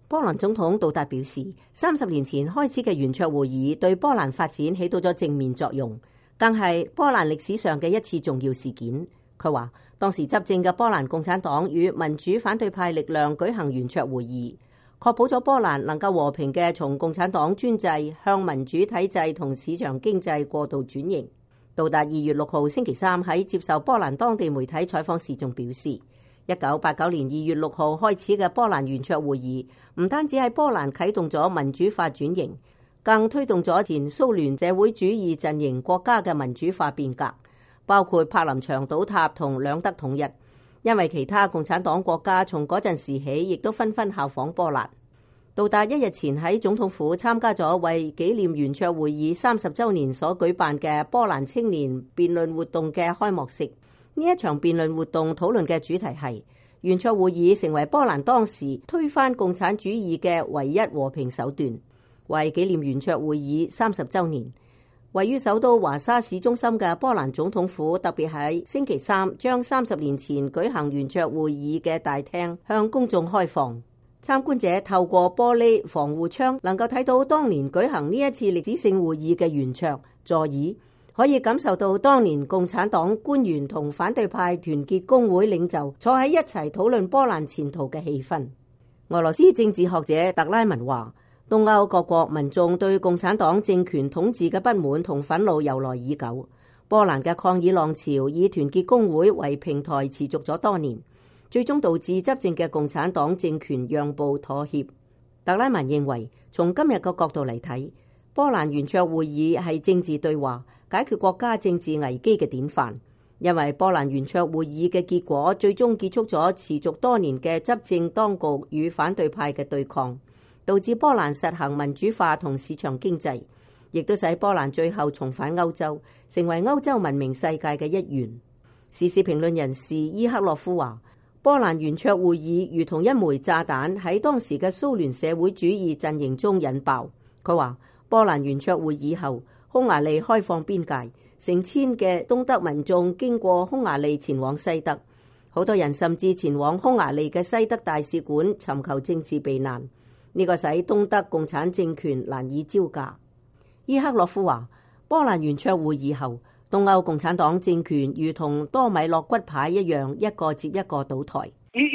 波蘭總統杜達表示，30年前開始嘅圓桌會議對波蘭發展起到咗正面作用，更係波蘭歷史上嘅一次重要事件。佢話當時執政嘅波蘭共產黨與民主反對派力量舉行圓桌會議，確保咗波蘭能夠和平嘅從共產黨專制向民主體制同市場經濟過渡轉型。杜達2月6號星期三喺接受波蘭當地媒體採訪時仲表示，1989年2月6號開始嘅波蘭圓桌會議唔單止喺波蘭啟動咗民主化轉型，更推動咗前蘇聯社會主義陣營國家嘅民主化變革，包括柏林牆倒塌同兩德統一。因為其他共產黨國家從嗰陣時起亦都紛紛效仿波蘭。杜達1日前喺總統府參加咗為紀念圓桌會議30週年所舉辦嘅波蘭青年辯論活動嘅開幕式。呢一場辯論活動討論嘅主題係圓桌會議成為波蘭當時推翻共產主義嘅唯一和平手段。為紀念圓桌會議30週年，位於首都華沙市中心嘅波蘭總統府特別喺星期三將30年前舉行圓桌會議嘅大廳向公眾開放。參觀者透過玻璃防護窗能夠睇到當年舉行呢一次歷史性會議嘅圓桌座椅，可以感受到當年共產黨官員同反對派團結工會領袖坐喺一齊討論波蘭前途嘅氣氛。俄羅斯政治學者特拉文話，東歐各國民眾對共產黨政權統治嘅不滿同憤怒由來已久，波蘭嘅抗議浪潮以團結工會為平台持續咗多年，最終導致執政嘅共產黨政權讓步妥協。特拉文認為，從今日嘅角度嚟睇，波蘭圓桌會議係政治對話解決國家政治危機嘅典範，因為波蘭圓桌會議嘅結果最終結束咗持續多年嘅執政當局與反對派嘅對抗，導致波蘭實行民主化同市場經濟，亦都使波蘭最後重返歐洲，成為歐洲文明世界嘅一員。時事評論人士伊克洛夫話，波蘭圓桌會議如同一枚炸彈喺當時嘅蘇聯社會主義陣營中引爆。佢話波蘭圓桌會議後，匈牙利開放邊界，成千嘅東德民眾經過匈牙利前往西德，好多人甚至前往匈牙利嘅西德大使館尋求政治避難。呢個使東德共產政權難以招架。伊克洛夫話，波蘭圓桌會議後，東歐共產黨政權如同多米諾骨牌一樣，一個接一個倒台。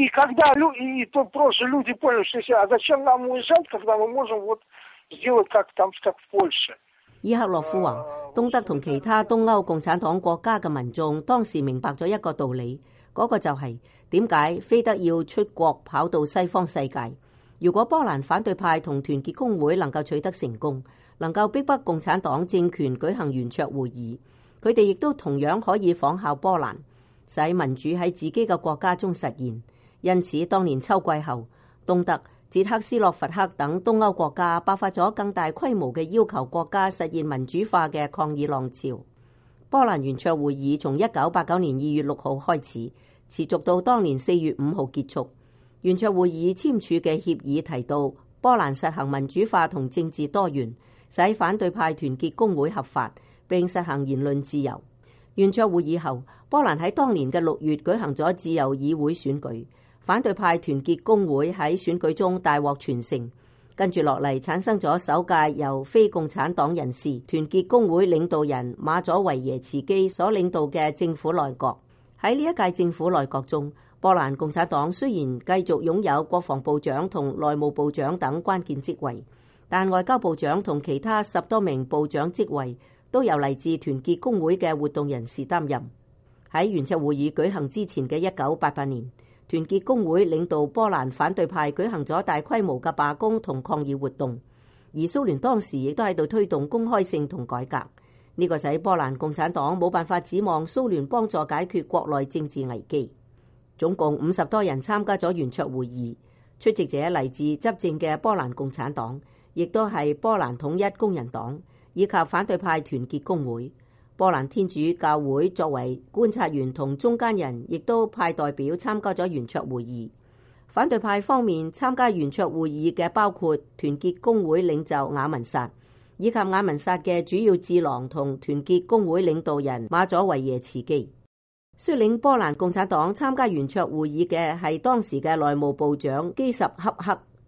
伊克洛夫話，東德同其他東歐共產黨國家嘅民眾當時明白咗一個道理，嗰個就係點解非得要出國跑到西方世界。如果波蘭反對派同團結工會能夠取得成功，能夠逼迫共產黨政權舉行圓桌會議，佢哋亦都同樣可以仿效波蘭，使民主喺自己嘅國家中實現。因此，當年秋季後，東德、捷克斯洛伐克等東歐國家爆發咗更大規模嘅要求國家實現民主化嘅抗議浪潮。波蘭圓桌會議從1989年2月6號開始，持續到當年4月5號結束。圓桌會議簽署嘅協議提到，波蘭實行民主化同政治多元，使反對派團結工會合法，並實行言論自由。圓桌會議後，波蘭喺當年嘅6月舉行咗自由議會選舉，反對派團結工會喺選舉中大獲全勝。跟住落嚟產生咗首屆由非共產黨人士、團結工會領導人馬佐維耶茨基所領導嘅政府內閣。喺呢一屆政府內閣中，波蘭共產黨雖然繼續擁有國防部長同內務部長等關鍵職位，但外交部長同其他10多名部長職位都由嚟自團結工會嘅活動人士擔任。喺圓桌會議舉行之前嘅1988年，團結工會領導波蘭反對派舉行咗大規模嘅罷工同抗議活動，而蘇聯當時亦都喺度推動公開性同改革。呢個使波蘭共產黨冇辦法指望蘇聯幫助解決國內政治危機。總共50多人參加咗圓桌會議，出席者嚟自執政嘅波蘭共產黨，亦都係波蘭統一工人黨以及反對派團結工會。波蘭天主教會作為觀察員同中間人，亦都派代表參加咗圓桌會議。反對派方面參加圓桌會議嘅包括團結工會領袖雅文薩，以及雅文薩嘅主要智囊同團結工會領導人馬佐維耶茨基。率領波蘭共產黨參加圓桌會議嘅係當時嘅內務部長基什恰克。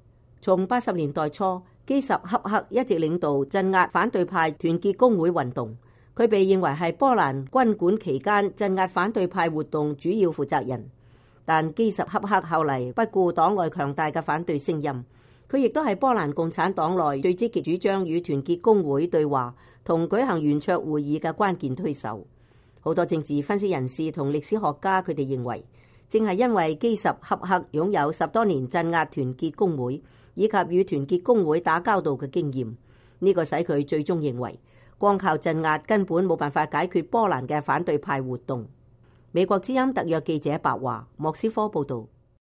從80年代初，基什恰克一直領導鎮壓反對派團結工會運動，佢被認為係波蘭軍管期間鎮壓反對派活動主要負責人。但基什恰克後嚟不顧黨內強大嘅反對聲音，佢亦都係波蘭共產黨內最積極主張與團結工會對話同舉行圓桌會議嘅關鍵推手。好多政治分析人士同歷史學家，佢哋認為，正係因為基什恰克擁有10多年鎮壓團結工會以及與團結工會打交道嘅經驗，呢個使佢最終認為，光靠鎮壓根本冇辦法解決波蘭嘅反對派活動。美國之音特約記者白華莫斯科報道。